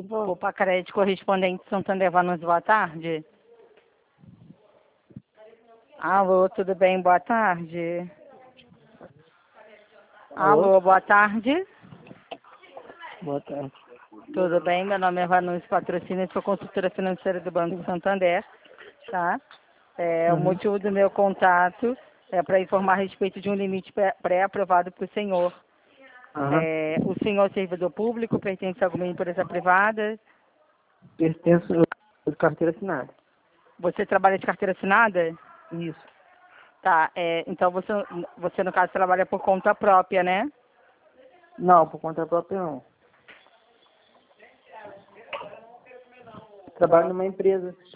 Vou para crédito correspondente Santander Vanucci, boa tarde. Alô, tudo bem? Boa tarde. Alô, boa tarde. Boa tarde. Tudo bem? Meu nome é Vanucci Patrocínio, sou consultora financeira do Banco Santander, tá? O motivo do meu contato é para informar a respeito de um limite pré-aprovado para o senhor. O senhor é servidor público, pertence a alguma empresa privada? Pertenço de carteira assinada. Você trabalha de carteira assinada? Isso. Tá, então você no caso trabalha por conta própria, né? Não, por conta própria não. Trabalho numa empresa.